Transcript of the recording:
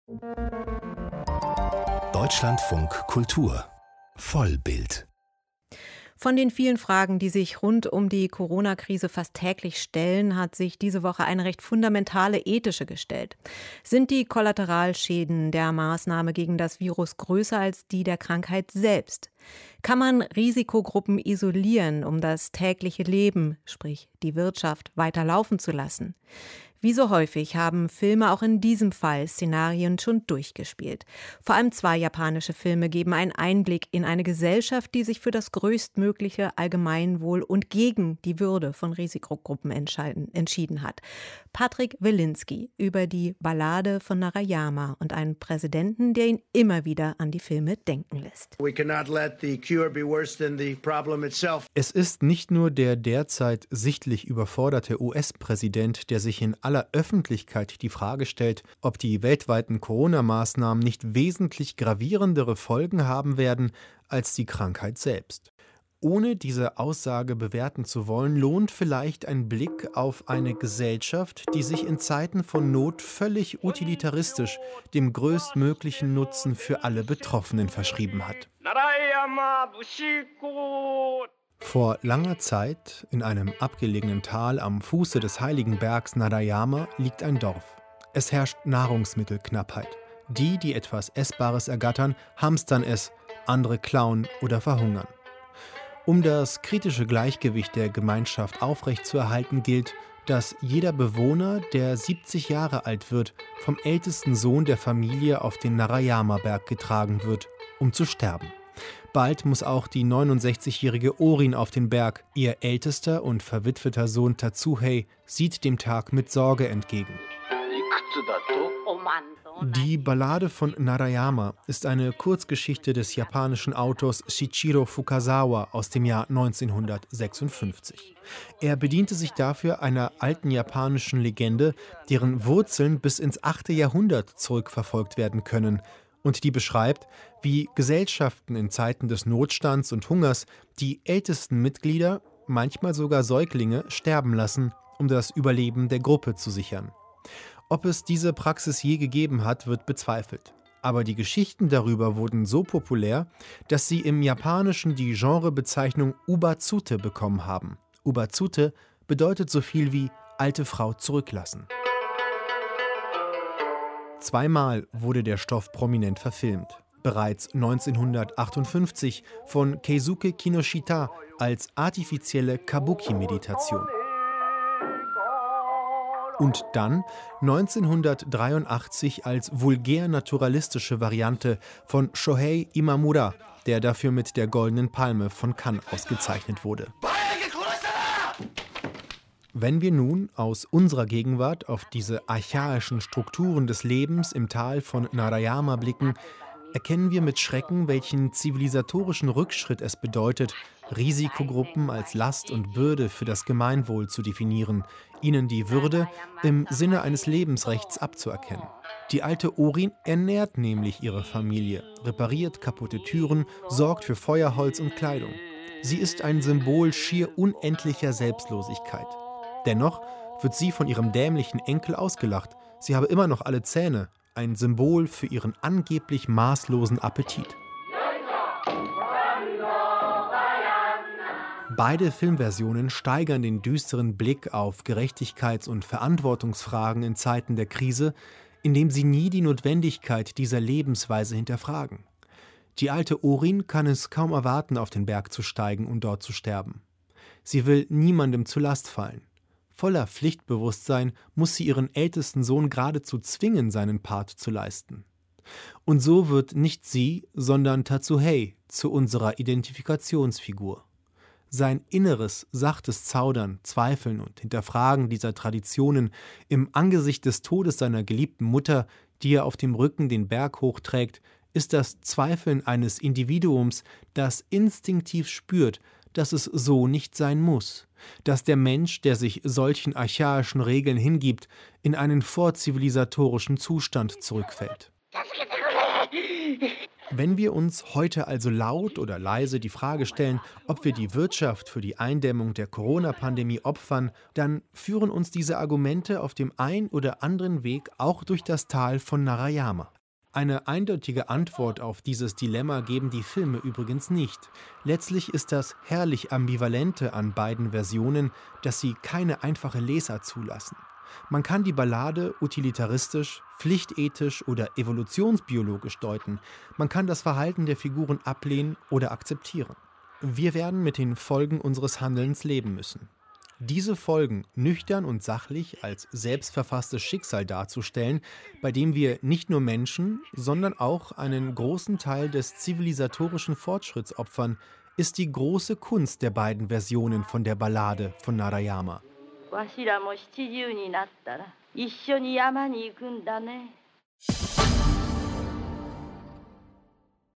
Deutschlandfunk Kultur Vollbild. Von den vielen Fragen, die sich rund um die Corona-Krise fast täglich stellen, hat sich diese Woche eine recht fundamentale ethische gestellt. Sind die Kollateralschäden der Maßnahme gegen das Virus größer als die der Krankheit selbst? Kann man Risikogruppen isolieren, um das tägliche Leben, sprich die Wirtschaft, weiter laufen zu lassen? Wie so häufig haben Filme auch in diesem Fall Szenarien schon durchgespielt. Vor allem 2 japanische Filme geben einen Einblick in eine Gesellschaft, die sich für das größtmögliche Allgemeinwohl und gegen die Würde von Risikogruppen entschieden hat. Patrick Wilinski über die Ballade von Narayama und einen Präsidenten, der ihn immer wieder an die Filme denken lässt. Es ist nicht nur der derzeit sichtlich überforderte US-Präsident, der sich in aller Öffentlichkeit die Frage stellt, ob die weltweiten Corona-Maßnahmen nicht wesentlich gravierendere Folgen haben werden als die Krankheit selbst. Ohne diese Aussage bewerten zu wollen, lohnt vielleicht ein Blick auf eine Gesellschaft, die sich in Zeiten von Not völlig utilitaristisch dem größtmöglichen Nutzen für alle Betroffenen verschrieben hat. Vor langer Zeit, in einem abgelegenen Tal am Fuße des heiligen Bergs Narayama, liegt ein Dorf. Es herrscht Nahrungsmittelknappheit. Die, die etwas Essbares ergattern, hamstern es, andere klauen oder verhungern. Um das kritische Gleichgewicht der Gemeinschaft aufrechtzuerhalten, gilt, dass jeder Bewohner, der 70 Jahre alt wird, vom ältesten Sohn der Familie auf den Narayama-Berg getragen wird, um zu sterben. Bald muss auch die 69-jährige Orin auf den Berg. Ihr ältester und verwitweter Sohn Tatsuhei sieht dem Tag mit Sorge entgegen. Die Ballade von Narayama ist eine Kurzgeschichte des japanischen Autors Shichiro Fukasawa aus dem Jahr 1956. Er bediente sich dafür einer alten japanischen Legende, deren Wurzeln bis ins 8. Jahrhundert zurückverfolgt werden können und die beschreibt, wie Gesellschaften in Zeiten des Notstands und Hungers die ältesten Mitglieder, manchmal sogar Säuglinge, sterben lassen, um das Überleben der Gruppe zu sichern. Ob es diese Praxis je gegeben hat, wird bezweifelt. Aber die Geschichten darüber wurden so populär, dass sie im Japanischen die Genrebezeichnung Ubatsute bekommen haben. Ubatsute bedeutet so viel wie alte Frau zurücklassen. 2-mal wurde der Stoff prominent verfilmt. Bereits 1958 von Keisuke Kinoshita als artifizielle Kabuki-Meditation. Und dann 1983 als vulgär-naturalistische Variante von Shohei Imamura, der dafür mit der Goldenen Palme von Cannes ausgezeichnet wurde. Wenn wir nun aus unserer Gegenwart auf diese archaischen Strukturen des Lebens im Tal von Narayama blicken, erkennen wir mit Schrecken, welchen zivilisatorischen Rückschritt es bedeutet, Risikogruppen als Last und Bürde für das Gemeinwohl zu definieren, ihnen die Würde im Sinne eines Lebensrechts abzuerkennen. Die alte Orin ernährt nämlich ihre Familie, repariert kaputte Türen, sorgt für Feuerholz und Kleidung. Sie ist ein Symbol schier unendlicher Selbstlosigkeit. Dennoch wird sie von ihrem dämlichen Enkel ausgelacht. Sie habe immer noch alle Zähne, ein Symbol für ihren angeblich maßlosen Appetit. Beide Filmversionen steigern den düsteren Blick auf Gerechtigkeits- und Verantwortungsfragen in Zeiten der Krise, indem sie nie die Notwendigkeit dieser Lebensweise hinterfragen. Die alte Orin kann es kaum erwarten, auf den Berg zu steigen und dort zu sterben. Sie will niemandem zur Last fallen. Voller Pflichtbewusstsein muss sie ihren ältesten Sohn geradezu zwingen, seinen Part zu leisten. Und so wird nicht sie, sondern Tatsuhei zu unserer Identifikationsfigur. Sein inneres, sachtes Zaudern, Zweifeln und Hinterfragen dieser Traditionen im Angesicht des Todes seiner geliebten Mutter, die er auf dem Rücken den Berg hochträgt, ist das Zweifeln eines Individuums, das instinktiv spürt, dass es so nicht sein muss, dass der Mensch, der sich solchen archaischen Regeln hingibt, in einen vorzivilisatorischen Zustand zurückfällt. Wenn wir uns heute also laut oder leise die Frage stellen, ob wir die Wirtschaft für die Eindämmung der Corona-Pandemie opfern, dann führen uns diese Argumente auf dem ein oder anderen Weg auch durch das Tal von Narayama. Eine eindeutige Antwort auf dieses Dilemma geben die Filme übrigens nicht. Letztlich ist das herrlich Ambivalente an beiden Versionen, dass sie keine einfache Lesart zulassen. Man kann die Ballade utilitaristisch, pflichtethisch oder evolutionsbiologisch deuten. Man kann das Verhalten der Figuren ablehnen oder akzeptieren. Wir werden mit den Folgen unseres Handelns leben müssen. Diese Folgen nüchtern und sachlich als selbstverfasstes Schicksal darzustellen, bei dem wir nicht nur Menschen, sondern auch einen großen Teil des zivilisatorischen Fortschritts opfern, ist die große Kunst der beiden Versionen von der Ballade von Narayama. わしらも70になったら一緒に山に行くんだね。